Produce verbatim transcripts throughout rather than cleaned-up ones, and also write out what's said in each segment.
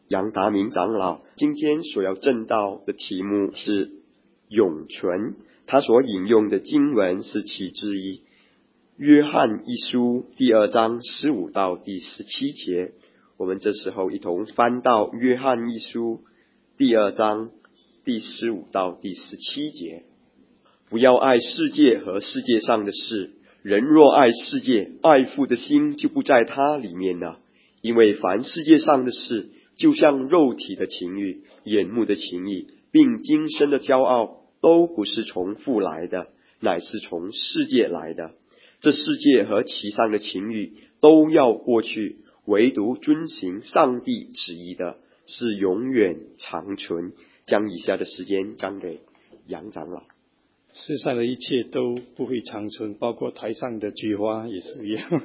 杨达明长老今天所要证道的题目是永存，他所引用的经文是其之一，约翰一书第二章十五到第十七节。我们这时候一同翻到约翰一书第二章第十五到第十七节。不要爱世界和世界上的事，人若爱世界，爱父的心就不在他里面了。因为凡世界上的事，就像肉体的情欲、眼目的情欲，并今生的骄傲，都不是从父来的，乃是从世界来的。这世界和其上的情欲都要过去，唯独遵行上帝旨意的是永远长存。将以下的时间交给杨长老。 世上的一切都不会长存，包括台上的菊花也是一样。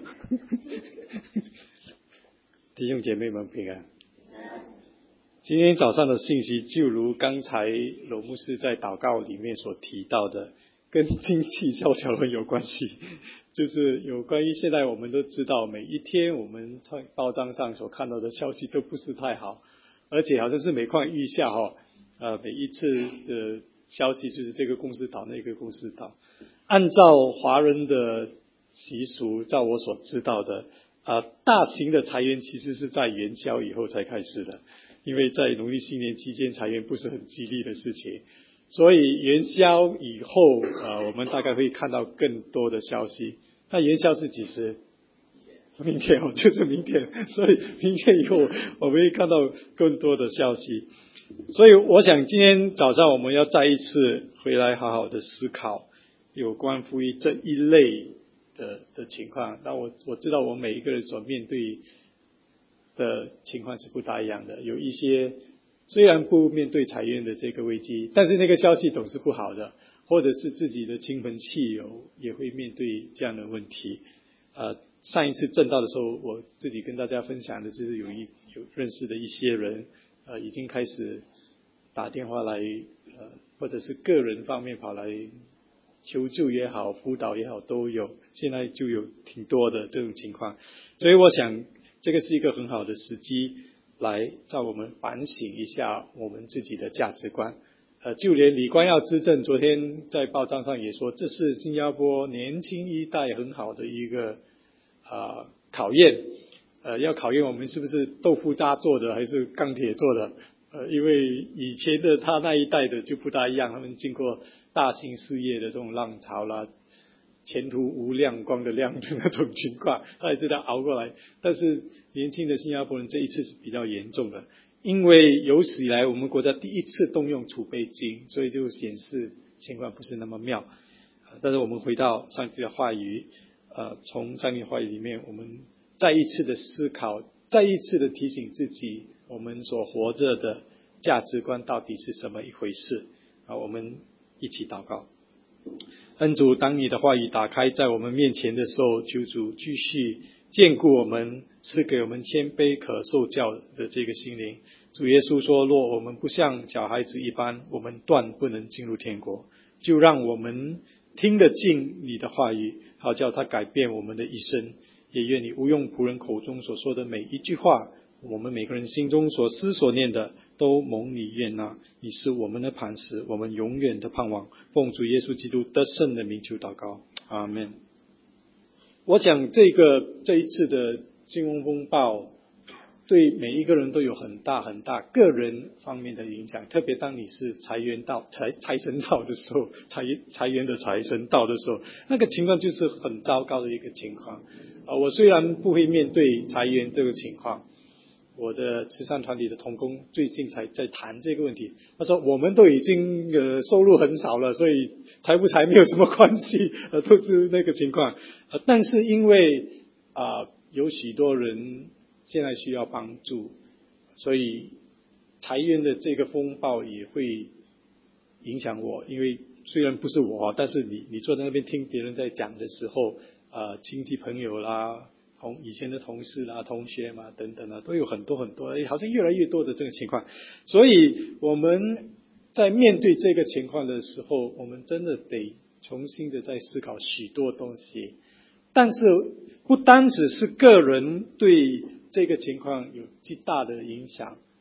弟兄姐妹们平安。今天早上的信息就如刚才罗牧师在祷告里面所提到的，跟经济萧条很有关系。就是有关于现在我们都知道，每一天我们在报章上所看到的消息都不是太好，而且好像是每况愈下哈。呃，每一次的消息就是这个公司倒，那个公司倒。按照华人的习俗，照我所知道的，呃，大型的裁员其实是在元宵以后才开始的，因为在农历新年期间裁员不是很吉利的事情，所以元宵以后，呃，我们大概会看到更多的消息。那元宵是几时？明天哦，就是明天，所以明天以后我们会看到更多的消息。所以我想今天早上我们要再一次回来好好的思考有关福音这一类的的情况。那我我知道我们每一个人所面对的情况是不大一样的，有一些虽然不面对裁员的这个危机，但是那个消息总是不好的，或者是自己的亲朋戚友也会面对这样的问题。呃，上一次证道的时候，我自己跟大家分享的就是有一有认识的一些人，呃，已经开始打电话来，呃，或者是个人方面跑来求助也好，辅导也好，都有。现在就有挺多的这种情况，所以我想这个是一个很好的时机，来让我们反省一下我们自己的价值观。呃，就连李光耀资政昨天在报章上也说，这是新加坡年轻一代很好的一个啊、呃、考验，呃，要考验我们是不是豆腐渣做的还是钢铁做的。呃，因为以前的他那一代的就不大一样，他们经过大型事业的这种浪潮啦，前途无量光的亮的那种情况，他也知道熬过来。但是年轻的新加坡人这一次是比较严重的。因为有史以来我们国家第一次动用储备金，所以就显示情况不是那么妙。但是我们回到上帝的话语，呃，从上帝的话语里面，我们再一次的思考，再一次的提醒自己，我们所活着的价值观到底是什么一回事啊？我们一起祷告。恩主，当你的话语打开在我们面前的时候，求主继续眷顾我们，赐给我们谦卑可受教的这个心灵。主耶稣说，若我们不像小孩子一般，我们断不能进入天国。就让我们听得进你的话语，好叫它改变我们的一生。也愿你无用仆人口中所说的每一句话，我们每个人心中所思所念的，都蒙你悦纳。你是我们的磐石，我们永远的盼望。奉主耶稣基督得胜的名求祷告，阿们。我想这个这一次的金融风暴对每一个人都有很大很大个人方面的影响，特别当你是财源到财财神到的时候，财财源的财神到的时候，那个情况就是很糟糕的一个情况。啊，我虽然不会面对裁员这个情况，我的慈善团体的同工最近才在谈这个问题。他说我们都已经呃收入很少了，所以裁不裁没有什么关系，呃都是那个情况。呃，但是因为啊、呃、有许多人现在需要帮助，所以裁员的这个风暴也会影响我。因为虽然不是我，但是你你坐在那边听别人在讲的时候，呃，亲戚朋友啦，同以前的同事啦、同学嘛等等啊，都有很多很多，好像越来越多的这个情况。所以我们在面对这个情况的时候，我们真的得重新的在思考许多东西。但是不单只是个人对这个情况有极大的影响，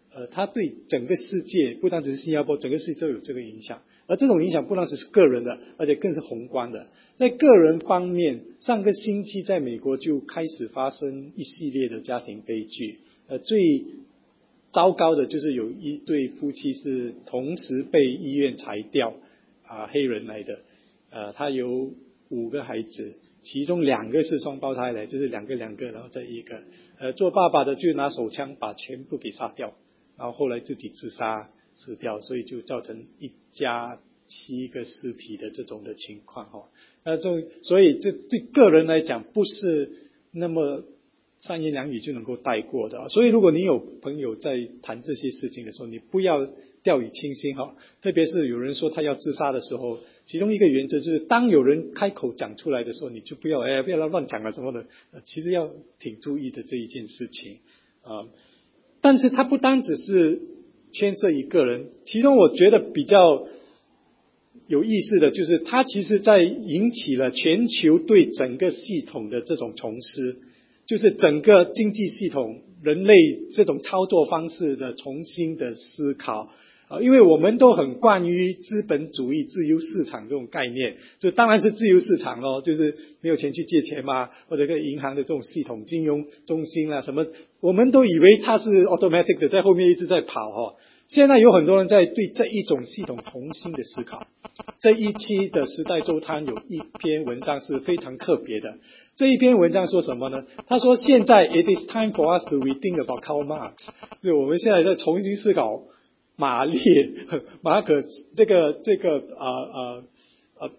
呃，它对整个世界，不单只是新加坡，整个世界都有这个影响。而这种影响不单只是个人的，而且更是宏观的。在个人方面，上个星期在美国就开始发生一系列的家庭悲剧。呃，最糟糕的就是有一对夫妻是同时被医院裁掉，啊、呃，黑人来的，呃，他有五个孩子，其中两个是双胞胎来，就是两个两个，然后再一个，呃，做爸爸的就拿手枪把全部给杀掉，然后后来自己自杀死掉，所以就造成一家七个尸体的这种的情况哈。那这所以这对个人来讲不是那么三言两语就能够带过的，所以如果你有朋友在谈这些事情的时候，你不要掉以轻心哈。特别是有人说他要自杀的时候，其中一个原则就是，当有人开口讲出来的时候，你就不要哎不要乱讲了什么的，其实要挺注意的这一件事情啊。但是它不单只是牵涉一个人，其中我觉得比较有意思的就是，它其实在引起了全球对整个系统的这种重思，就是整个经济系统、人类这种操作方式的重新的思考。啊，因为我们都很惯于资本主义、自由市场这种概念，就当然是自由市场咯，就是没有钱去借钱嘛，或者跟银行的这种系统、金融中心啦什么，我们都以为它是 automatic 的，在后面一直在跑哈。现在有很多人在对这一种系统重新的思考。这一期的时代周刊有一篇文章是非常特别的，这一篇文章说什么呢？他说现在 it is time for us to rethink about Karl Marx， 就我们现在在重新思考马列、马可这个这个啊啊啊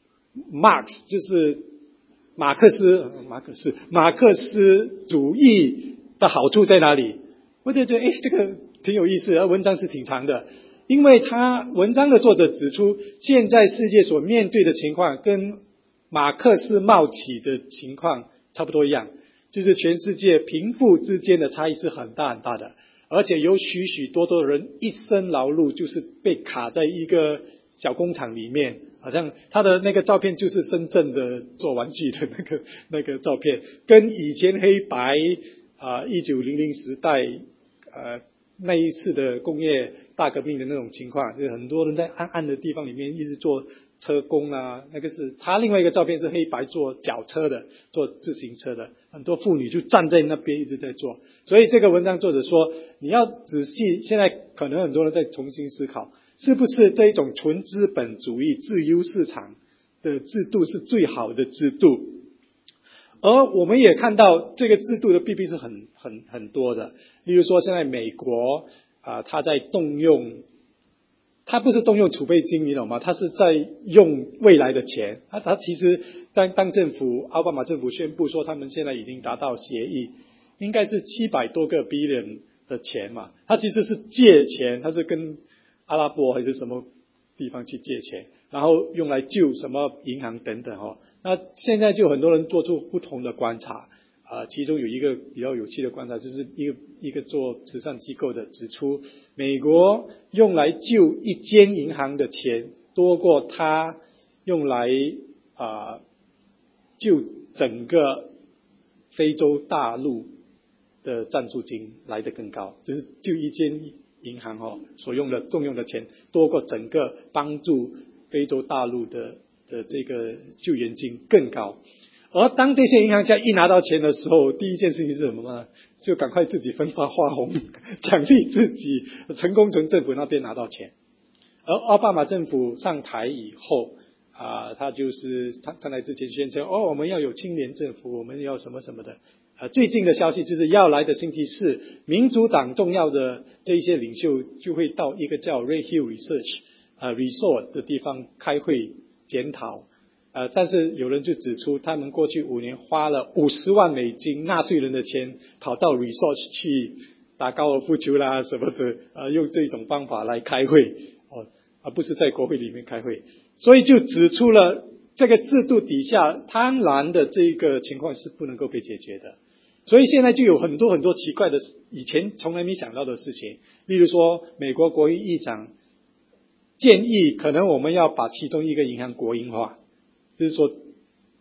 Marx 就是马克思，马克思马克思主义的好处在哪里？我就觉得哎，这个挺有意思，而文章是挺长的，因为他文章的作者指出，现在世界所面对的情况跟马克思冒起的情况差不多一样，就是全世界贫富之间的差异是很大很大的。而且有许许多多人一生劳碌就是被卡在一个小工厂里面，好像他的那个照片就是深圳的做玩具的那个那个照片，跟以前黑白啊一九零零时代呃那一次的工业大革命的那种情况，就是很多人在暗暗的地方里面一直做车工啊，那个是他另外一个照片是黑白做脚车的，做自行车的，很多妇女就站在那边一直在做。所以这个文章作者说，你要仔细，现在可能很多人在重新思考，是不是这一种纯资本主义自由市场的制度是最好的制度。而我们也看到这个制度的弊病是很很很多的，例如说现在美国啊，他在动用，他不是动用储备金，你懂吗？他是在用未来的钱。他他其实当当政府奥巴马政府宣布说他们现在已经达到协议，应该是七百多个 billion 的钱嘛，他其实是借钱，他是跟阿拉伯还是什么地方去借钱，然后用来救什么银行等等哦。那现在就很多人做出不同的观察啊、呃，其中有一个比较有趣的观察，就是一个一个做慈善机构的指出，美国用来救一间银行的钱多过他用来啊、呃、救整个非洲大陆的赞助金来得更高，就是救一间银行哦所用的动用的钱多过整个帮助非洲大陆的的这个救援金更高。而当这些银行家一拿到钱的时候，第一件事情是什么呢？就赶快自己分发花红，奖励自己成功从政府那边拿到钱。而奥巴马政府上台以后啊、呃，他就是他上台之前宣称哦，我们要有青年政府，我们要什么什么的。呃，最近的消息就是要来的星期四，民主党重要的这一些领袖就会到一个叫 Red Hill Research 呃 Resort 的地方开会检讨。呃，但是有人就指出，他们过去五年花了五十万美金纳税人的钱，跑到 resort 去打高尔夫球啦什么的，呃，用这种方法来开会，哦，而不是在国会里面开会，所以就指出了这个制度底下贪婪的这个情况是不能够被解决的。所以现在就有很多很多奇怪的，以前从来没想到的事情，例如说，美国国会议长建议，可能我们要把其中一个银行国营化。就是说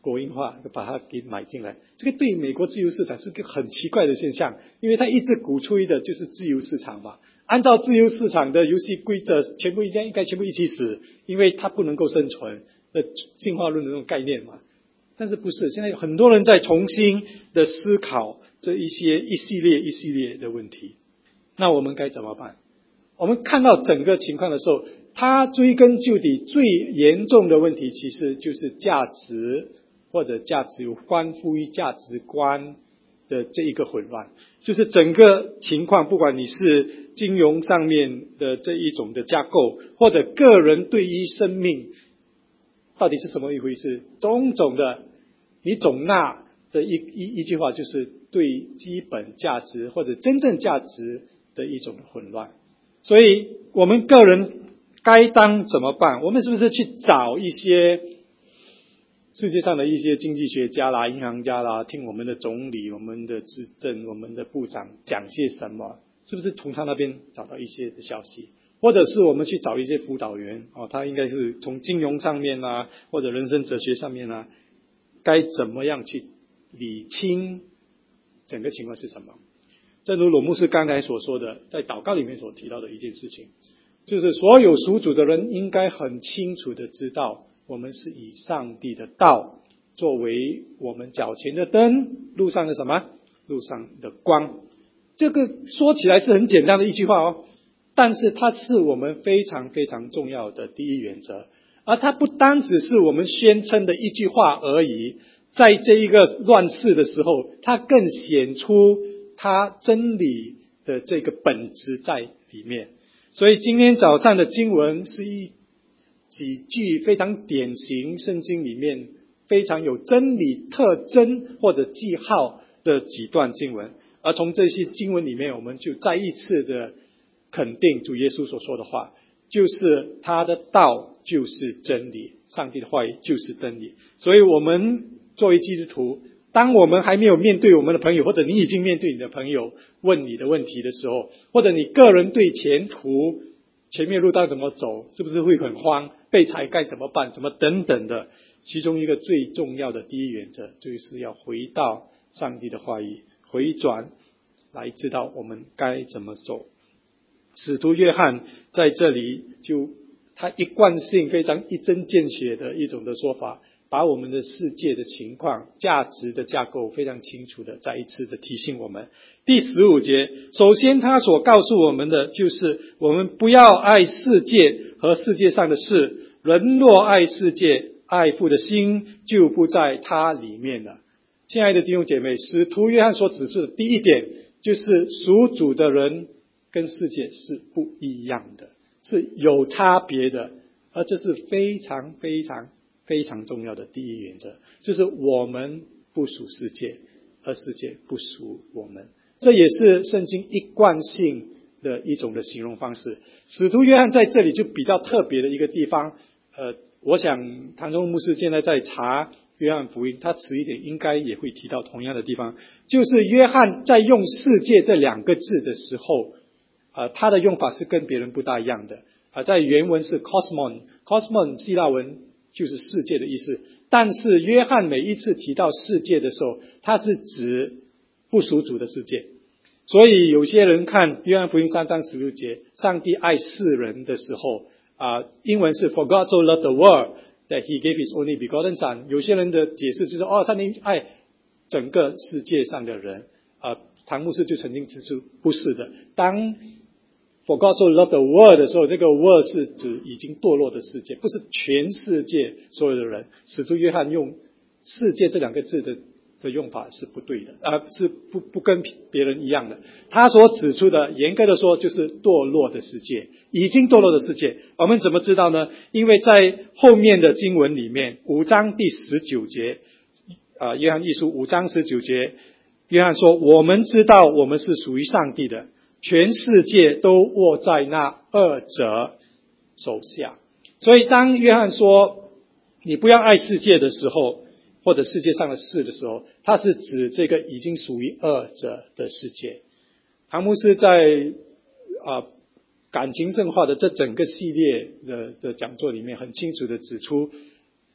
国营化，把它给买进来。这个对美国自由市场是个很奇怪的现象，因为它一直鼓吹的就是自由市场嘛，按照自由市场的游戏规则，全部应该应该全部一起死，因为它不能够生存的进化论的那种概念嘛。但是不是，现在有很多人在重新的思考这一些一系列一系列的问题，那我们该怎么办？我们看到整个情况的时候，它追根究底最严重的问题其实就是价值或者价值关乎于价值观的这一个混乱，就是整个情况，不管你是金融上面的这一种的架构，或者个人对于生命到底是什么一回事，种种的你总纳的一一一句话，就是对基本价值或者真正价值的一种混乱。所以我们个人该当怎么办？我们是不是去找一些世界上的一些经济学家啦、银行家啦，听我们的总理、我们的执政、我们的部长讲些什么？是不是从他那边找到一些的消息？或者是我们去找一些辅导员哦，他应该是从金融上面啊，或者人生哲学上面啊，该怎么样去理清整个情况是什么？正如罗牧师刚才所说的，在祷告里面所提到的一件事情，就是所有属主的人应该很清楚的知道，我们是以上帝的道作为我们脚前的灯，路上的什么？路上的光。这个说起来是很简单的一句话哦，但是它是我们非常非常重要的第一原则，而它不单只是我们宣称的一句话而已，在这一个乱世的时候，它更显出它真理的这个本质在里面。所以今天早上的经文是一几句非常典型圣经里面非常有真理特征或者记号的几段经文，而从这些经文里面，我们就再一次的肯定主耶稣所说的话，就是他的道就是真理，上帝的话语就是真理。所以我们作为基督徒，当我们还没有面对我们的朋友，或者你已经面对你的朋友问你的问题的时候，或者你个人对前途前面路道怎么走，是不是会很慌，备财该怎么办，怎么等等的，其中一个最重要的第一原则就是要回到上帝的话语，回转来知道我们该怎么走。使徒约翰在这里就他一贯性非常一针见血的一种的说法，把我们的世界的情况、价值的架构非常清楚的再一次的提醒我们。第十五节，首先他所告诉我们的就是我们不要爱世界和世界上的事，人若爱世界，爱父的心就不在他里面了。亲爱的弟兄姐妹，使徒约翰所指出的第一点就是属主的人跟世界是不一样的，是有差别的，而这是非常非常非常重要的第一原则，就是我们不属世界，而世界不属我们。这也是圣经一贯性的一种的形容方式。使徒约翰在这里就比较特别的一个地方，呃，我想唐中牧师现在在查约翰福音，他迟一点应该也会提到同样的地方，就是约翰在用世界这两个字的时候，呃，他的用法是跟别人不大一样的。呃，在原文是 cosmon， cosmon 希腊文就是世界的意思，但是约翰每一次提到世界的时候，他是指不属主的世界。所以有些人看约翰福音三章十六节，上帝爱世人的时候，啊、呃，英文是 For God so loved the world that he gave his only begotten son。有些人的解释就是哦，上帝爱整个世界上的人。啊、呃，唐牧师就曾经指出不是的。当 For God so loved the world 的时候，这个 world 是指已经堕落的世界，不是全世界所有的人。使徒约翰用世界这两个字的的用法是不对的，啊、呃，是不不跟别人一样的。他所指出的，严格的说，就是堕落的世界，已经堕落的世界。我们怎么知道呢？因为在后面的经文里面，五章第十九节，啊、呃，约翰一书五章十九节，约翰说：“我们知道我们是属于上帝的，全世界都握在那二者手下。”所以，当约翰说“你不要爱世界”的时候，或者世界上的事的时候，它是指这个已经属于二者的世界。唐牧师在啊、呃、感情圣化的这整个系列的的讲座里面，很清楚的指出，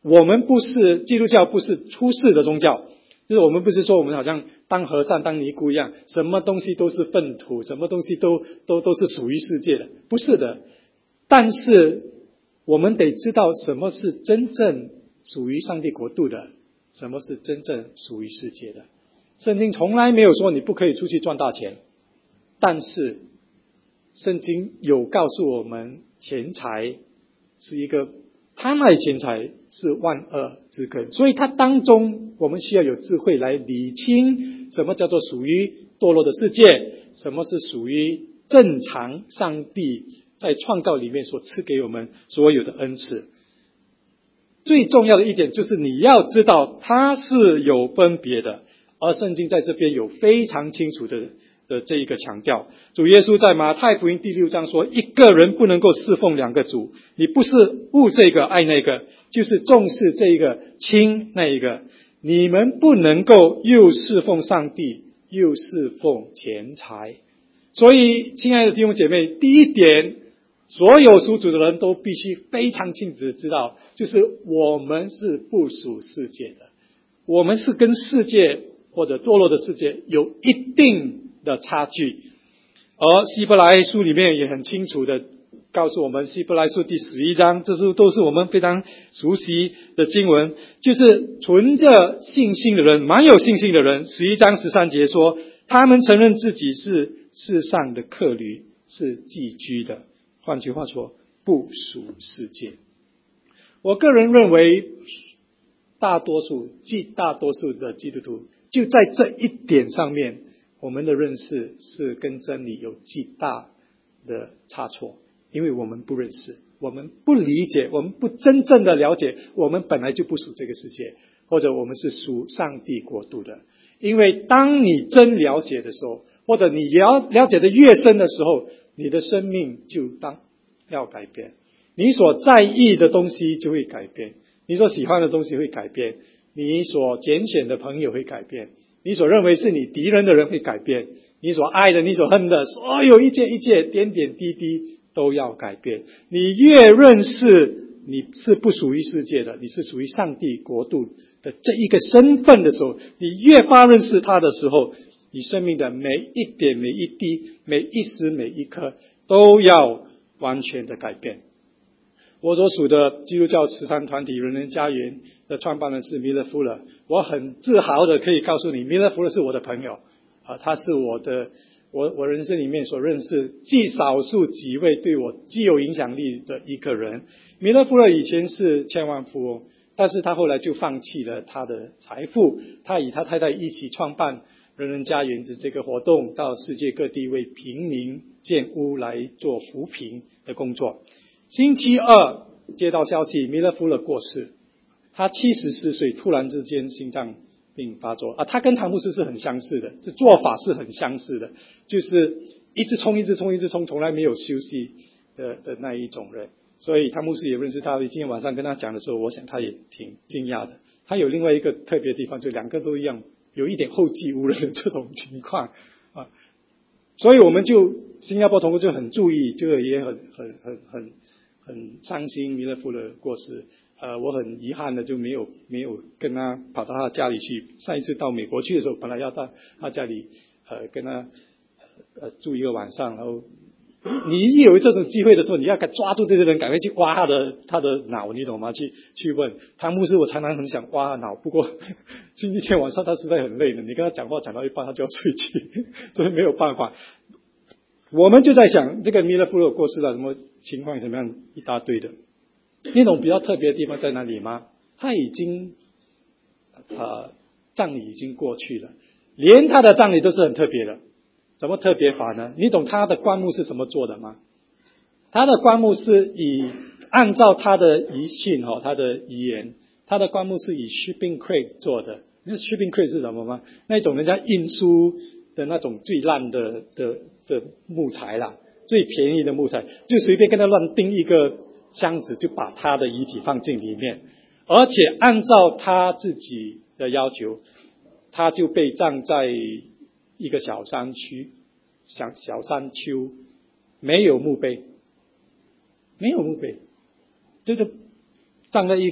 我们不是基督教，不是出世的宗教，就是我们不是说我们好像当和尚当尼姑一样，什么东西都是粪土，什么东西都都都是属于世界的，不是的。但是我们得知道什么是真正属于上帝国度的，什么是真正属于世界的。圣经从来没有说你不可以出去赚大钱，但是圣经有告诉我们，钱财是一个贪爱钱财是万恶之根，所以它当中我们需要有智慧来理清什么叫做属于堕落的世界，什么是属于正常上帝在创造里面所赐给我们所有的恩赐。最重要的一点就是你要知道它是有分别的，而圣经在这边有非常清楚的的这一个强调。主耶稣在马太福音第六章说，一个人不能够侍奉两个主，你不是恶这个爱那个，就是重视这一个轻那一个，你们不能够又侍奉上帝又侍奉钱财。所以亲爱的弟兄姐妹，第一点所有属主的人都必须非常清楚的知道，就是我们是不属世界的，我们是跟世界或者堕落的世界有一定的差距。而希伯来书里面也很清楚的告诉我们，希伯来书第十一章，这是都是我们非常熟悉的经文，就是存着信心的人，蛮有信心的人，十一章十三节说，他们承认自己是世上的客旅，是寄居的，换句话说，不属世界。我个人认为大多数极大多数的基督徒就在这一点上面，我们的认识是跟真理有极大的差错，因为我们不认识，我们不理解，我们不真正的了解，我们本来就不属这个世界，或者我们是属上帝国度的。因为当你真了解的时候，或者你了了解的越深的时候，你的生命就当要改变，你所在意的东西就会改变，你所喜欢的东西会改变，你所拣选的朋友会改变，你所认为是你敌人的人会改变，你所爱的你所恨的所有一切一切点点滴滴都要改变。你越认识你是不属于世界的，你是属于上帝国度的这一个身份的时候，你越发认识他的时候，你生命的每一点每一滴每一时每一刻都要完全的改变。我所属的基督教慈善团体人人家园的创办人是米勒夫勒，我很自豪的可以告诉你，米勒夫勒是我的朋友啊，他是我的我我人生里面所认识极少数几位对我极有影响力的一个人。米勒夫勒以前是千万富翁，但是他后来就放弃了他的财富，他与他太太一起创办人人家园的这个活动，到世界各地为平民建屋来做扶贫的工作。星期二接到消息，米勒夫勒过世，他七十四岁，突然之间心脏病发作啊。他跟唐牧师是很相似的，这做法是很相似的，就是一直冲一直冲一直冲，从来没有休息的的那一种人。所以唐牧师也认识他，今天晚上跟他讲的时候，我想他也挺惊讶的。他有另外一个特别的地方，就两个都一样，有一点后继无人的这种情况啊。所以我们就新加坡同工就很注意，就也很很很很很伤心米勒夫勒过世。呃，我很遗憾的就没有没有跟他跑到他家里去。上一次到美国去的时候，本来要到他家里呃跟他呃住一个晚上，然后你一有这种机会的时候，你要赶抓住这些人，赶快去挖他的他的脑，你懂吗？去去问唐牧师，我常常很想挖他脑，不过星期天晚上他实在很累的，你跟他讲话讲到一半他就要睡去，所以没有办法。我们就在想，这个米勒夫勒过世了，什么情况什么样一大堆的。那种比较特别的地方在哪里吗？他已经呃葬礼已经过去了，连他的葬礼都是很特别的。怎么特别法呢？你懂他的棺木是什么做的吗？他的棺木是以按照他的遗训哦，他的遗言，他的棺木是以 shipping crate 做的。那 shipping crate 是什么吗？那种人家运输的那种最烂的的的木材啦，最便宜的木材，就随便跟他乱钉一个箱子，就把他的遗体放进里面，而且按照他自己的要求，他就被葬在一个小山区，小小山丘，没有墓碑，没有墓碑，就是葬在一个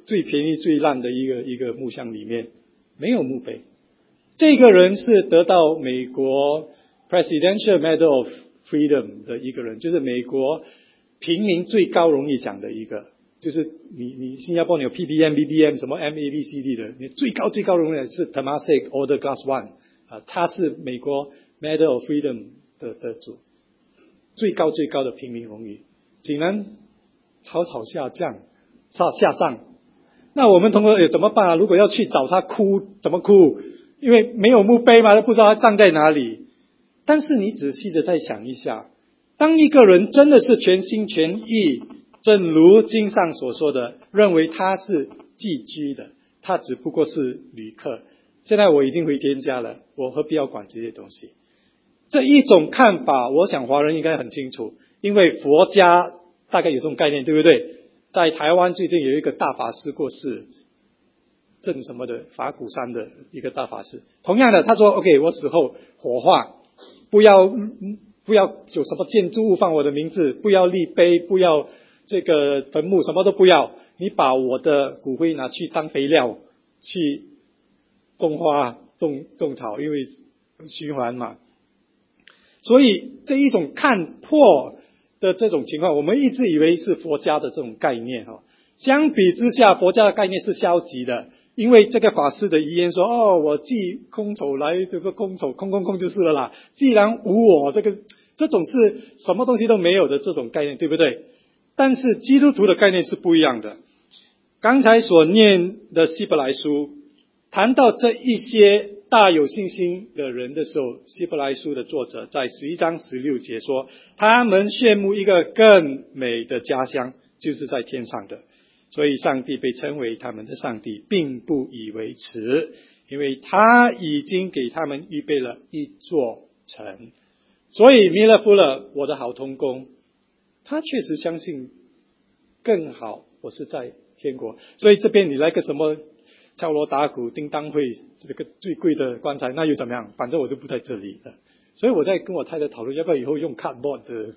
最便宜最烂的一个一个木箱里面没有墓碑。这个人是得到美国 Presidential Medal of Freedom 的一个人，就是美国平民最高荣誉奖的一个，就是你你新加坡你有 P B M B B M 什么 M A B C D 的，你最高最高荣誉是 Temasek Order Class One 啊，他是美国 Medal of Freedom 的得主，最高最高的平民荣誉，竟然草草下降下下葬。那我们同学怎么办啊？如果要去找他哭，怎么哭？因为没有墓碑嘛，都不知道他葬在哪里。但是你仔细的再想一下，当一个人真的是全心全意，正如经上所说的，认为他是寄居的，他只不过是旅客。现在我已经回天家了，我何必要管这些东西？这一种看法，我想华人应该很清楚，因为佛家大概有这种概念，对不对？在台湾最近有一个大法师过世，正什么的法鼓山的一个大法师，同样的他说 OK 我死后火化，不要不要有什么建筑物放我的名字，不要立碑，不要这个坟墓，什么都不要，你把我的骨灰拿去当肥料，去种花种种草，因为循环嘛。所以这一种看破的这种情况，我们一直以为是佛家的这种概念哈。相比之下，佛家的概念是消极的，因为这个法师的遗言说：“哦，我既空手来，这个空手空空空就是了啦。既然无我，这个这种是什么东西都没有的这种概念，对不对？”但是基督徒的概念是不一样的。刚才所念的希伯来书谈到这一些大有信心的人的时候，希伯来书的作者在十一章十六节说，他们羡慕一个更美的家乡，就是在天上的。所以上帝被称为他们的上帝，并不以为耻，因为他已经给他们预备了一座城。所以弥勒夫勒，我的好同工，他确实相信更好，我是在天国。所以这边你来个什么敲锣打鼓叮当会，这个最贵的棺材，那又怎么样？反正我就不在这里了。所以我在跟我太太讨论，要不要以后用 cardboard 的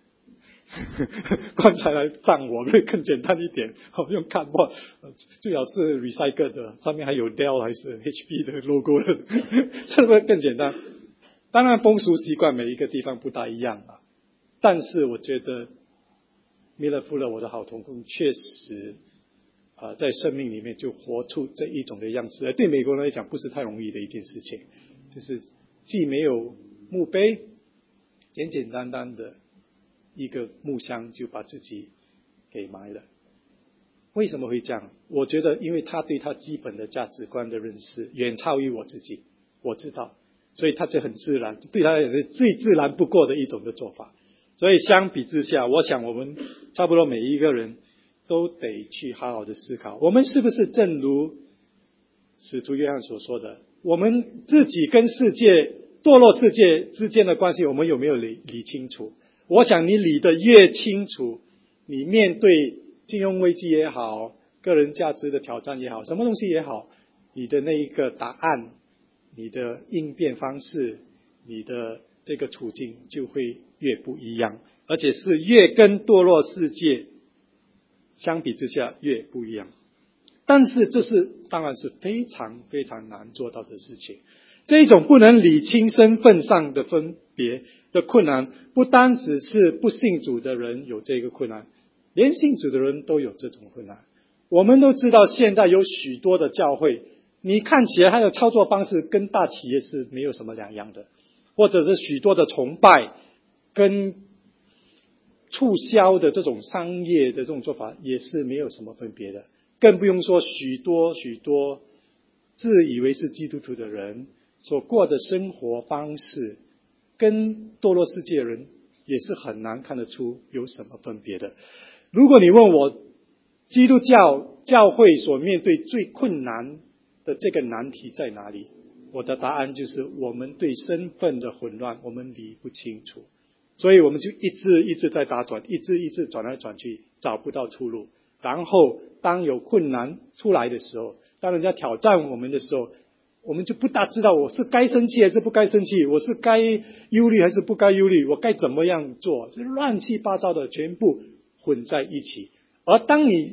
棺材来葬我，会更简单一点。用 cardboard 最好是 recycle 的，上面还有 Dell 还是 H P 的 logo 的，这会更简单。当然风俗习惯每一个地方不大一样啊，但是我觉得弥勒夫勒我的好同工确实啊，在生命里面就活出这一种的样子，对美国人来讲不是太容易的一件事情，就是既没有墓碑，简简单单的一个木箱就把自己给埋了。为什么会这样？我觉得因为他对他基本的价值观的认识远超于我自己，我知道，所以他就很自然，对他来讲是最自然不过的一种的做法。所以相比之下，我想我们差不多每一个人都得去好好的思考，我们是不是正如使徒约翰所说的，我们自己跟世界堕落世界之间的关系，我们有没有理理清楚？我想你理得越清楚，你面对金融危机也好，个人价值的挑战也好，什么东西也好，你的那一个答案，你的应变方式，你的这个处境就会越不一样，而且是越跟堕落世界相比之下越不一样。但是这是当然是非常非常难做到的事情。这一种不能理清身份上的分别的困难，不单只是不信主的人有这个困难，连信主的人都有这种困难。我们都知道现在有许多的教会，你看起来它的操作方式跟大企业是没有什么两样的，或者是许多的崇拜跟促销的这种商业的这种做法也是没有什么分别的，更不用说许多许多自以为是基督徒的人所过的生活方式跟堕落世界的人也是很难看得出有什么分别的。如果你问我基督教教会所面对最困难的这个难题在哪里，我的答案就是我们对身份的混乱我们理不清楚，所以我们就一直一直在打转，一直一直转来转去，找不到出路。然后当有困难出来的时候，当人家挑战我们的时候，我们就不大知道我是该生气还是不该生气，我是该忧虑还是不该忧虑，我该怎么样做，就乱七八糟的全部混在一起。而当你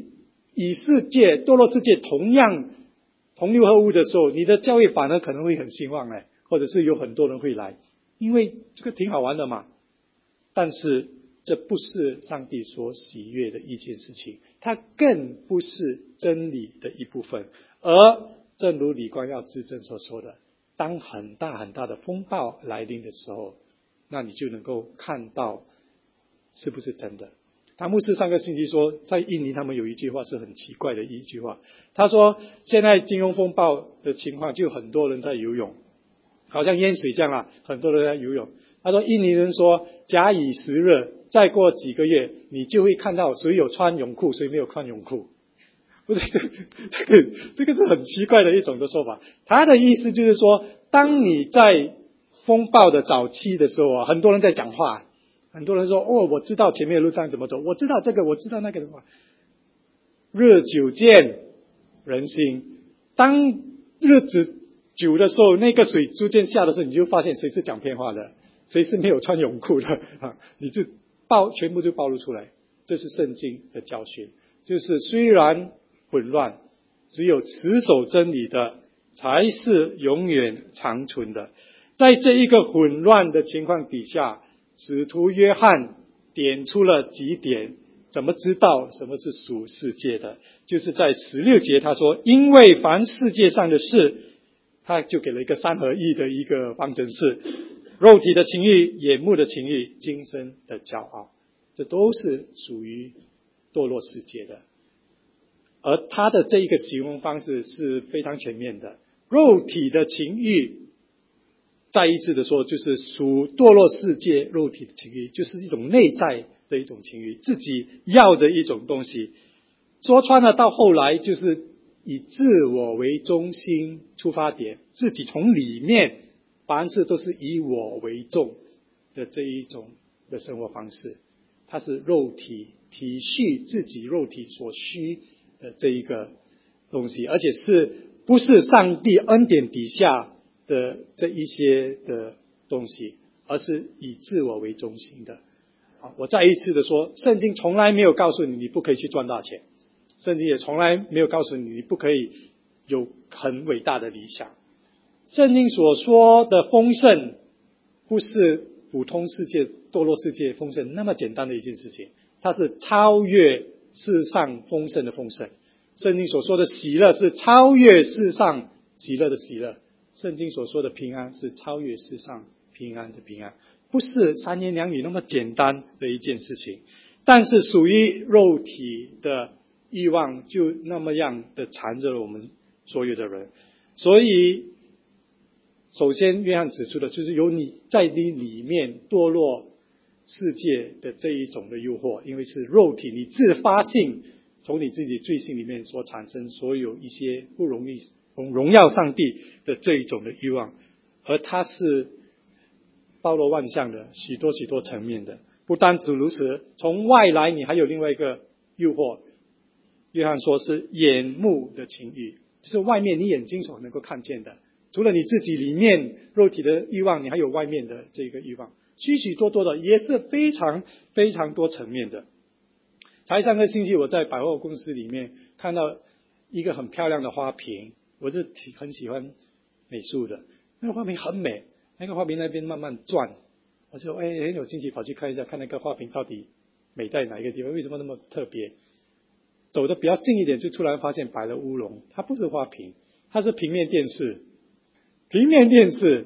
与世界堕落世界同样同流合污的时候，你的教会反而可能会很兴旺嘞，或者是有很多人会来，因为这个挺好玩的嘛。但是这不是上帝所喜悦的一件事情，它更不是真理的一部分。而正如李光耀执政所说的，当很大很大的风暴来临的时候，那你就能够看到是不是真的。他牧师上个星期说，在印尼他们有一句话是很奇怪的一句话，他说现在金融风暴的情况，就很多人在游泳，好像淹水这样啊，很多人在游泳。他说印尼人说假以时日，再过几个月你就会看到谁有穿泳裤谁没有穿泳裤。不是，这个这个这个是很奇怪的一种的说法。他的意思就是说，当你在风暴的早期的时候啊，很多人在讲话，很多人说哦，我知道前面的路上怎么走，我知道这个，我知道那个的话。日久见人心，当日子久的时候，那个水逐渐下的时候，你就发现谁是讲骗话的，谁是没有穿泳裤的啊，你就暴全部就暴露出来。这是圣经的教训，就是虽然混乱，只有持守真理的才是永远长存的。在这一个混乱的情况底下，使徒约翰点出了几点，怎么知道什么是属世界的，就是在十六节他说，因为凡世界上的事，他就给了一个三合一的一个方程式，肉体的情欲、眼目的情欲、今生的骄傲，这都是属于堕落世界的。而他的这一个形容方式是非常全面的，肉体的情欲，再一次的说，就是属堕落世界肉体的情欲，就是一种内在的一种情欲，自己要的一种东西。说穿了，到后来就是以自我为中心出发点，自己从里面凡事都是以我为重的这一种的生活方式。它是肉体体恤自己肉体所需的这一个东西，而且是不是上帝恩典底下的这一些的东西，而是以自我为中心的。好，我再一次的说，圣经从来没有告诉你你不可以去赚大钱，圣经也从来没有告诉你你不可以有很伟大的理想。圣经所说的丰盛不是普通世界堕落世界丰盛那么简单的一件事情，它是超越世上丰盛的丰盛。圣经所说的喜乐是超越世上喜乐的喜乐，圣经所说的平安是超越世上平安的平安，不是三言两语那么简单的一件事情。但是属于肉体的欲望就那么样的缠着我们所有的人。所以首先约翰指出的就是有你在你里面堕落世界的这一种的诱惑，因为是肉体你自发性从你自己罪性里面所产生所有一些不容易荣耀上帝的这一种的欲望，而它是包罗万象的，许多许多层面的。不单只如此，从外来你还有另外一个诱惑，约翰说是眼目的情欲，就是外面你眼睛所能够看见的，除了你自己里面肉体的欲望，你还有外面的这个欲望，许许多多的，也是非常非常多层面的。才上个星期我在百货公司里面看到一个很漂亮的花瓶，我是很喜欢美术的，那个花瓶很美，那个花瓶那边慢慢转，我就哎很有兴趣跑去看一下，看那个花瓶到底美在哪一个地方，为什么那么特别。走得比较近一点，就突然发现摆了乌龙，它不是花瓶，它是平面电视。平面电视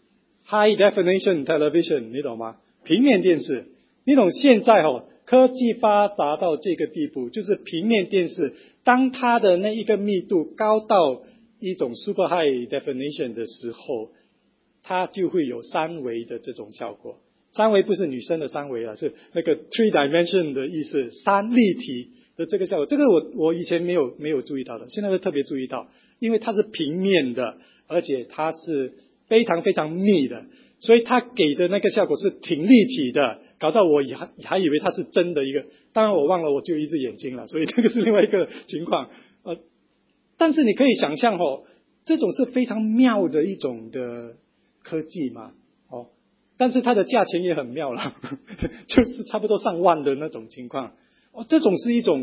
High Definition Television， 你懂吗？平面电视，你懂现在哦，科技发达到这个地步，就是平面电视当它的那一个密度高到一种 Super High Definition 的时候，它就会有三维的这种效果。三维不是女生的三维啊，是那个 three dimension 的意思，三立体的这个效果。这个我我以前没有没有注意到的，现在会特别注意到，因为它是平面的，而且它是非常非常密的，所以它给的那个效果是挺立体的，搞到我还还以为它是真的一个，当然我忘了我只有一只眼睛了，所以这个是另外一个情况。呃，但是你可以想象哦，这种是非常妙的一种的科技嘛，哦，但是它的价钱也很妙了，就是差不多上万的那种情况。哦，这种是一种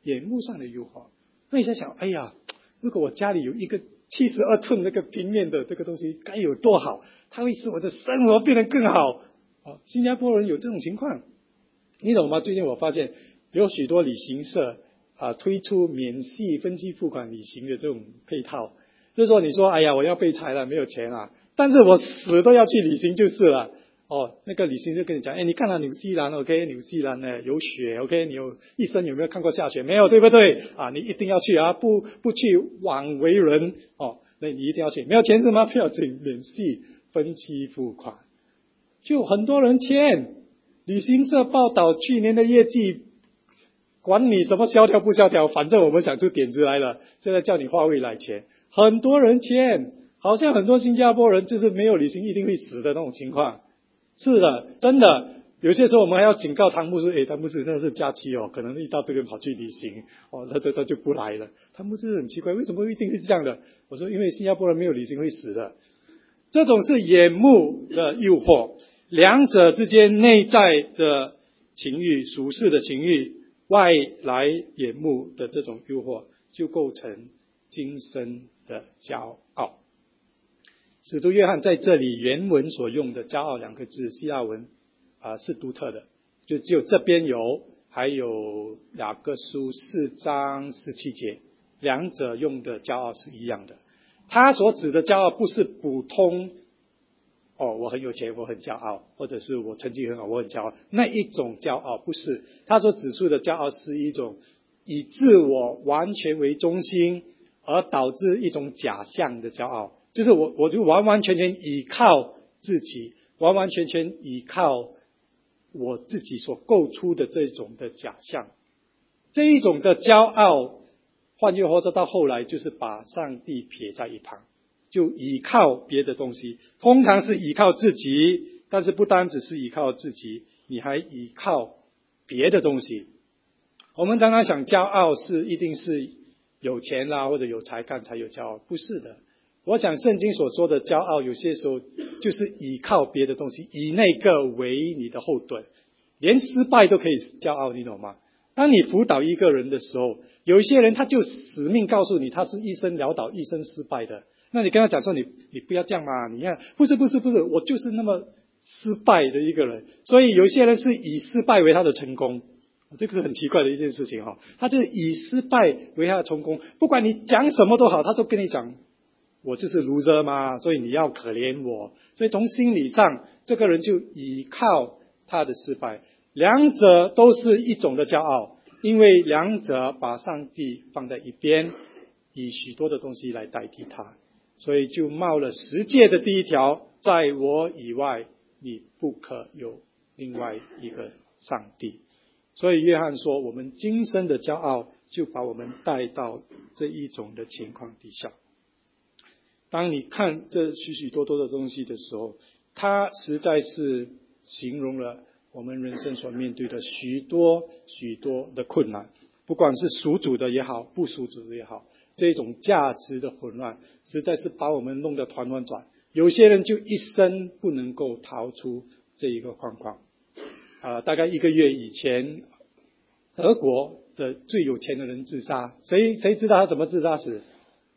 眼目上的诱惑。那你在想，哎呀，如果我家里有一个七十二寸那个平面的这个东西，该有多好，它会使我的生活变得更好。啊，新加坡人有这种情况，你懂吗？最近我发现有许多旅行社啊推出免息分期付款旅行的这种配套，就是说你说哎呀我要被裁了没有钱啊，但是我死都要去旅行就是了。哦，那个旅行社跟你讲，哎，你看了纽西兰 ，OK， 纽西兰呢有雪 ，OK， 你有一生有没有看过下雪？没有，对不对？啊，你一定要去啊，不不去枉为人哦，那你一定要去。没有钱是吗？不要紧，免息分期付款。就很多人签，旅行社报道去年的业绩，管你什么萧条不萧条，反正我们想出点子来了，现在叫你花未来钱，很多人签，好像很多新加坡人就是没有旅行一定会死的那种情况。是的，真的，有些时候我们还要警告唐牧师，诶，唐牧师那是假期哦，可能遇到这个人跑去旅行，哦，他他他就不来了。唐牧师很奇怪，为什么一定是这样的？我说，因为新加坡人没有旅行会死的。这种是眼目的诱惑，两者之间内在的情欲、属世的情欲，外来眼目的这种诱惑，就构成今生的骄傲。使徒约翰在这里原文所用的骄傲两个字，希腊文啊、呃、是独特的，就只有这边有，还有雅各书四章十七节，两者用的骄傲是一样的。他所指的骄傲不是普通哦，我很有钱，我很骄傲，或者是我成绩很好，我很骄傲，那一种骄傲不是。他所指出的骄傲是一种以自我完全为中心，而导致一种假象的骄傲。就是我，我就完完全全依靠自己，完完全全依靠我自己所构出的这种的假象，这一种的骄傲，换句话说，到后来就是把上帝撇在一旁，就依靠别的东西，通常是依靠自己，但是不单只是依靠自己，你还依靠别的东西。我们常常想骄傲是一定是有钱啦，或者有才干才有骄傲，不是的。我想圣经所说的骄傲，有些时候就是依靠别的东西，以那个为你的后盾，连失败都可以骄傲，你懂吗？当你辅导一个人的时候，有一些人他就死命告诉你他是一生潦倒一生失败的，那你跟他讲说你你不要这样嘛，你看不是不是不是，我就是那么失败的一个人。所以有些人是以失败为他的成功，这个是很奇怪的一件事情哈，他就是以失败为他的成功，不管你讲什么都好，他都跟你讲我就是 loser 嘛，所以你要可怜我。所以从心理上，这个人就依靠他的失败，两者都是一种的骄傲，因为两者把上帝放在一边，以许多的东西来代替他，所以就冒了十诫的第一条，在我以外你不可有另外一个上帝。所以约翰说，我们今生的骄傲就把我们带到这一种的情况底下。当你看这许许多多的东西的时候，它实在是形容了我们人生所面对的许多许多的困难，不管是属主的也好，不属主的也好，这种价值的混乱实在是把我们弄得团团转。有些人就一生不能够逃出这一个框框。啊，大概一个月以前，德国的最有钱的人自杀，谁谁知道他怎么自杀死？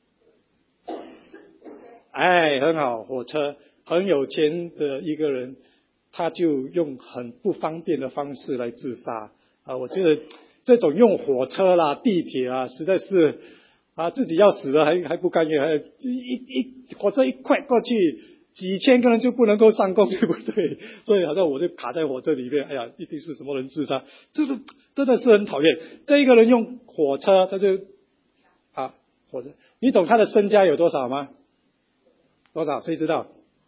哎，很好，火车，很有钱的一个人，他就用很不方便的方式来自杀啊！我觉得这种用火车啦、地铁啊，实在是啊自己要死了还还不甘愿，还一一火车一快过去，几千个人就不能够上工，对不对？所以好像我就卡在火车里面，哎呀，一定是什么人自杀，这个真的是很讨厌。这一个人用火车，他就啊火车，你懂他的身家有多少吗？多少？谁知道？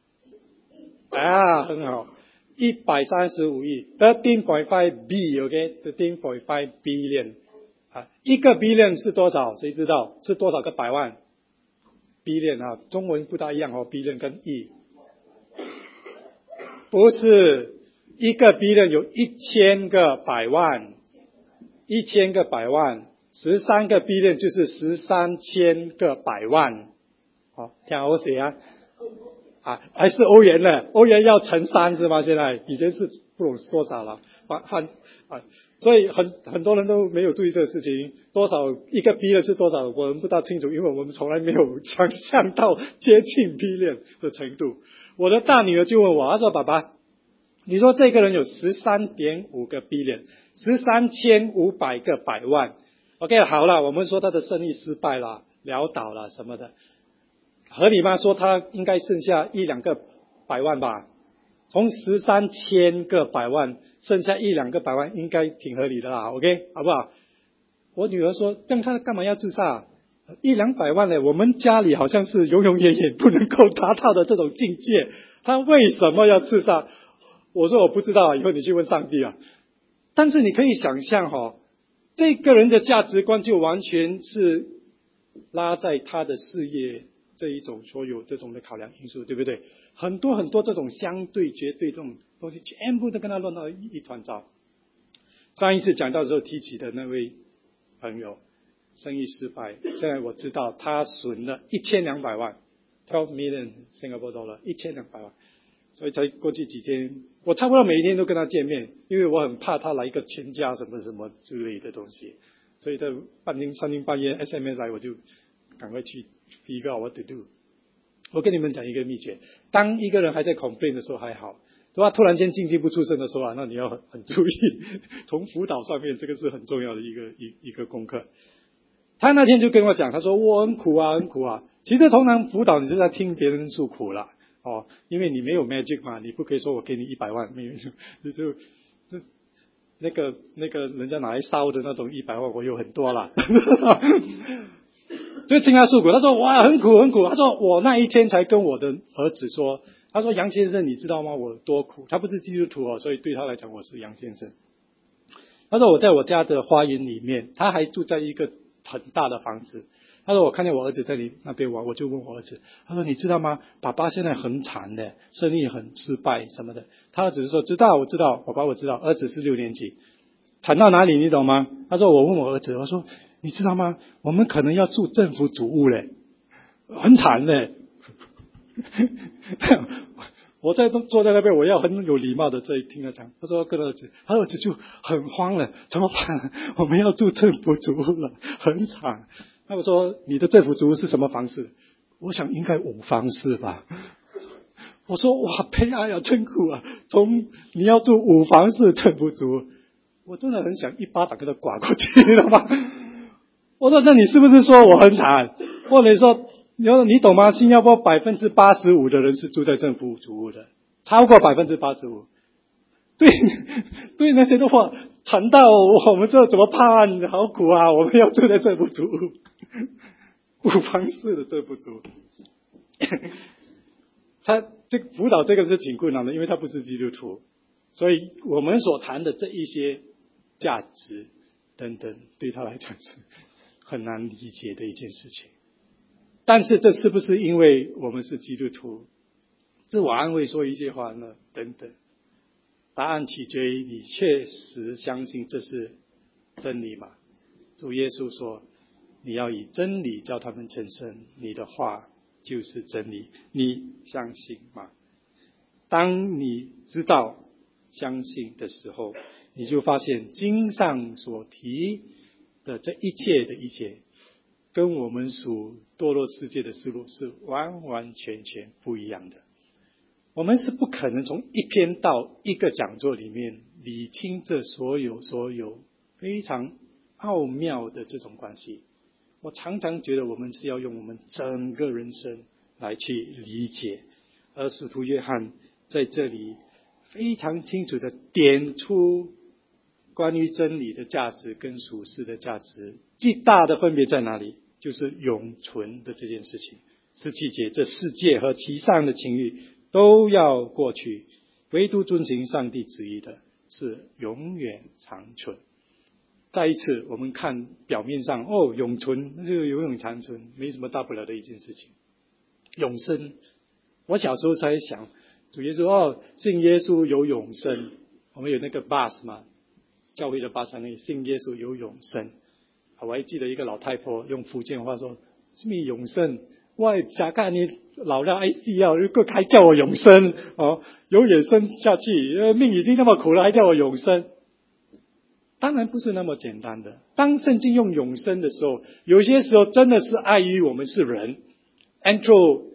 啊，很好，一百三十五亿 ，thirteen point five b，OK，thirteen point five billion， 啊，一个 billion 是多少？谁知道？是多少个百万 ？billion 啊，中文不大一样哦 ，billion 跟亿，不是一个 billion 有一千个百万，一千个百万，十三个 billion 就是十三千个百万。好，听好写啊！ 啊，还是欧元呢？欧元要乘三是吗？现在以前是不懂多少了，换换啊，所以很很多人都没有注意这个事情，多少一个 billion 是多少，我们不大清楚，因为我们从来没有想象到接近 billion 的程度。我的大女儿就问我，她说：“爸爸，你说这个人有十三点五个 billion， 十三千五百个百万 ，OK， 好了，我们说他的生意失败了，潦倒了什么的。”合理吗？说他应该剩下一两个百万吧，从十三千个百万剩下一两个百万，应该挺合理的啦。OK， 好不好？我女儿说，这样他干嘛要自杀？一两百万呢？我们家里好像是永永远远不能够达到的这种境界，他为什么要自杀？我说我不知道，以后你去问上帝啊。但是你可以想象哦，这个人的价值观就完全是拉在他的事业这一种所有这种的考量因素，对不对？很多很多这种相对绝对这种东西全部都跟他乱到一团糟。上一次讲到的时候提起的那位朋友生意失败，现在我知道他损了一千两百万 twelve million Singapore dollar 一千两百万，所以才过去几天我差不多每一天都跟他见面，因为我很怕他来一个全家什么什么之类的东西，所以在半夜三更半夜 S M S 来我就赶快去 figure out what to do。 我跟你们讲一个秘诀，当一个人还在 complain 的时候还好，对吧？突然间经济不出声的时候啊，那你要很很注意，从辅导上面这个是很重要的一个一一个功课。他那天就跟我讲，他说我很苦啊很苦啊。其实通常辅导你就在听别人诉苦了哦，因为你没有 magic 嘛，你不可以说我给你一百万，没有就就那个那个人家拿来烧的那种一百万，我有很多啦。就听他诉苦，他说哇很苦很苦。他说我那一天才跟我的儿子说，他说杨先生你知道吗我多苦？他不是基督徒哦，所以对他来讲我是杨先生。他说我在我家的花园里面，他还住在一个很大的房子。他说我看见我儿子在你那边玩，我就问我儿子，他说你知道吗爸爸现在很惨的，生意很失败什么的。他儿子说知道我知道爸爸我知道。儿子是六年级，惨到哪里你懂吗？他说我问我儿子，我说你知道吗我们可能要住政府主屋嘞，很惨嘞。我在坐在那边，我要很有礼貌的在听他讲。他说跟儿子，他儿子就很慌了，怎么办？我们要住政府主屋了，很惨。那我说你的政府主屋是什么房式？我想应该五房式吧。我说哇悲哀呀，真苦啊！从你要住五房式政府主屋，我真的很想一巴掌给他刮过去，你知道吗？我说那你是不是说我很惨？或者说你说你懂吗？新加坡百分之八十五的人是住在政府主屋的，超过百分之八十五。对对，那些的话惨到我们这怎么办？好苦啊！我们要住在政府主屋，五房式的政府主屋。他这个辅导这个是挺困难的，因为他不是基督徒，所以我们所谈的这一些价值等等，对他来讲是很难理解的一件事情。但是这是不是因为我们是基督徒，自我安慰说一些话呢？等等，答案取决于你确实相信这是真理吗？主耶稣说，你要以真理叫他们成圣，你的话就是真理，你相信吗？当你知道相信的时候，你就发现经上所提的这一切的一切，跟我们属堕落世界的思路是完完全全不一样的。我们是不可能从一篇到一个讲座里面理清这所有所有非常奥妙的这种关系。我常常觉得我们是要用我们整个人生来去理解，而使徒约翰在这里非常清楚的点出关于真理的价值跟属世的价值最大的分别在哪里，就是永存的这件事情。十七节，这世界和其上的情欲都要过去，唯独遵行上帝旨意的是永远长存。再一次我们看表面上哦永存，那就永远长存，没什么大不了的一件事情。永生，我小时候才想主耶稣哦信耶稣有永生，我们有那个 bus 嘛，教会的 bus 上面信耶稣有永生。我还记得一个老太婆用福建话说什么永生，我假看你老了 I C 啊，如果还叫我永生哦，永远生下去，呃，命已经那么苦了，还叫我永生，当然不是那么简单的。当圣经用永生的时候，有些时候真的是碍于我们是人 ，antro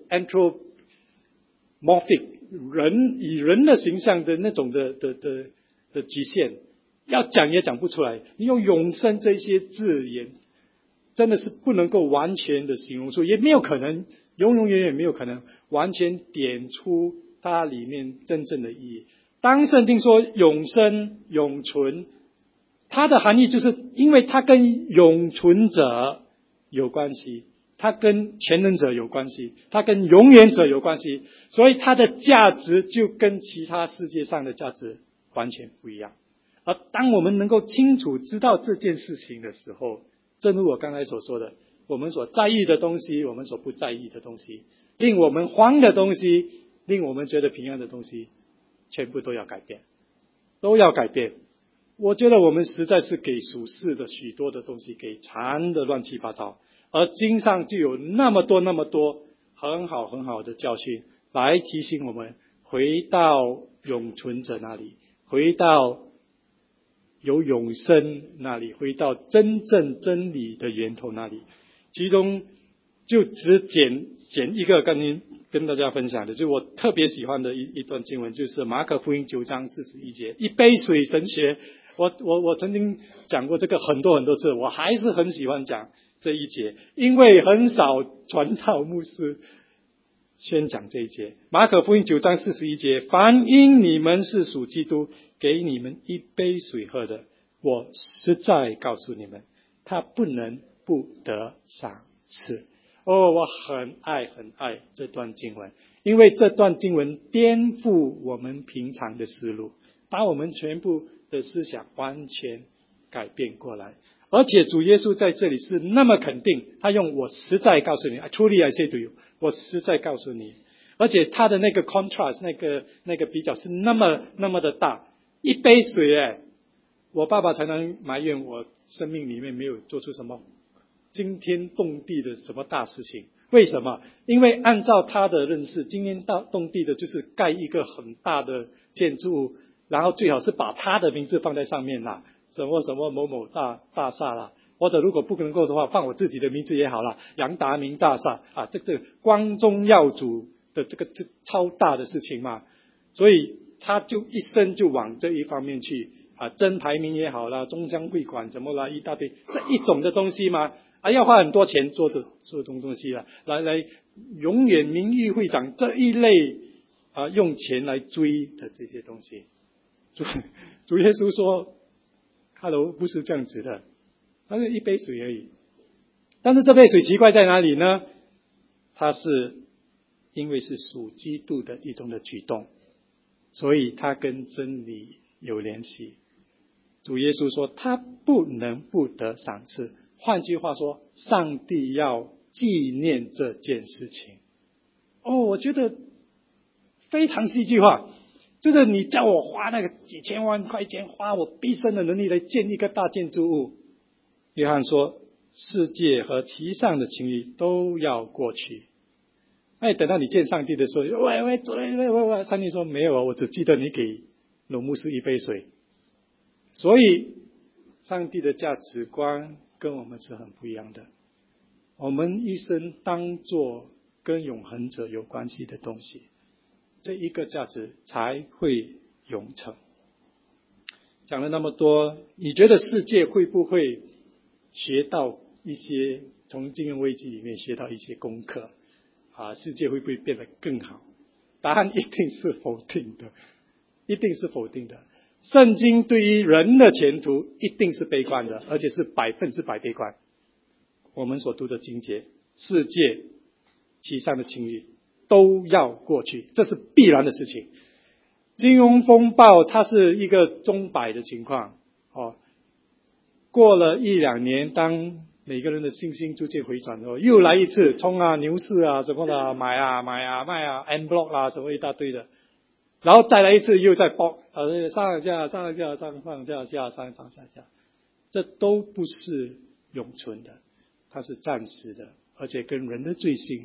anthropomorphic 人以人的形象的那种的的的的局限，要讲也讲不出来。你用永生这些字眼，真的是不能够完全的形容出，也没有可能，永永远远没有可能完全点出它里面真正的意义。当圣经说永生、永存，它的含义就是因为它跟永存者有关系，它跟全能者有关系，它跟永远者有关系，所以它的价值就跟其他世界上的价值完全不一样。而当我们能够清楚知道这件事情的时候，正如我刚才所说的，我们所在意的东西，我们所不在意的东西，令我们慌的东西，令我们觉得平安的东西，全部都要改变，都要改变。我觉得我们实在是给属世的许多的东西给缠得乱七八糟，而经上就有那么多那么多很好很好的教训来提醒我们回到永存者那里，回到有永生那里，回到真正真理的源头那里。其中就只捡捡一个跟您跟大家分享的，就是我特别喜欢的一一段经文，就是马可福音九章四十一节，一杯水神学。我我我曾经讲过这个很多很多次，我还是很喜欢讲这一节，因为很少传道牧师宣讲这一节。马可福音九章四十一节，凡因你们是属基督，给你们一杯水喝的，我实在告诉你们，他不能不得赏赐。哦，我很爱很爱这段经文，因为这段经文颠覆我们平常的思路，把我们全部的思想完全改变过来。而且主耶稣在这里是那么肯定，他用我实在告诉你 Truly I say to you， 我实在告诉你，而且他的那个 contrast 那个那个比较是那么那么的大。一杯水哎，我爸爸才能埋怨我生命里面没有做出什么惊天动地的什么大事情。为什么？因为按照他的认识，惊天动地的就是盖一个很大的建筑物，然后最好是把他的名字放在上面啦，什么什么某某大大厦啦，或者如果不能够的话，放我自己的名字也好啦，杨达明大厦啊，这个光宗耀祖的这个这超大的事情嘛，所以他就一生就往这一方面去啊，真排名也好啦，中央会馆怎么啦，一大堆这一种的东西嘛，啊，要花很多钱做这做这种东西啦，来来永远名誉会长这一类啊，用钱来追的这些东西。主主耶稣说 ，Hello， 不是这样子的，它是一杯水而已。但是这杯水奇怪在哪里呢？它是因为是属基督的一种的举动，所以它跟真理有联系。主耶稣说，他不能不得赏赐。换句话说，上帝要纪念这件事情。哦，我觉得非常戏剧化。就是你叫我花那个几千万块钱，花我毕生的能力来建一个大建筑物。约翰说，世界和其上的情欲都要过去。哎，等到你见上帝的时候，喂喂喂喂喂喂，上帝说没有，我只记得你给鲁牧师一杯水。所以，上帝的价值观跟我们是很不一样的。我们一生当作跟永恒者有关系的东西，这一个价值才会永存。讲了那么多，你觉得世界会不会学到一些从金融危机里面学到一些功课啊？世界会不会变得更好？答案一定是否定的，一定是否定的。圣经对于人的前途一定是悲观的，而且是百分之百悲观。我们所读的经节，世界其上的情欲都要过去，这是必然的事情。金融风暴它是一个钟摆的情况，哦，过了一两年，当每个人的信心逐渐回转的时候，又来一次冲啊牛市啊什么的，买啊买啊卖啊 en bloc 啊什么一大堆的，然后再来一次又再爆，呃上下上下上上下下上上下下，这都不是永存的，它是暂时的，而且跟人的罪性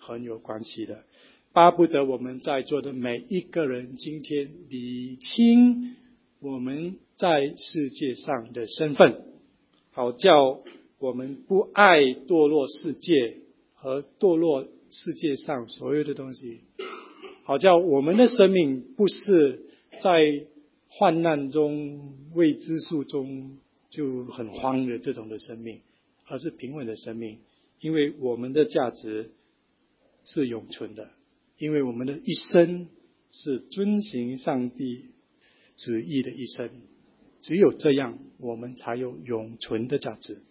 很有关系的。巴不得我们在座的每一个人今天理清我们在世界上的身份，好叫我们不爱堕落世界和堕落世界上所有的东西，好叫我们的生命不是在患难中未知数中就很慌的这种的生命，而是平稳的生命。因为我们的价值是永存的，因为我们的一生是遵行上帝旨意的一生，只有这样我们才有永存的价值。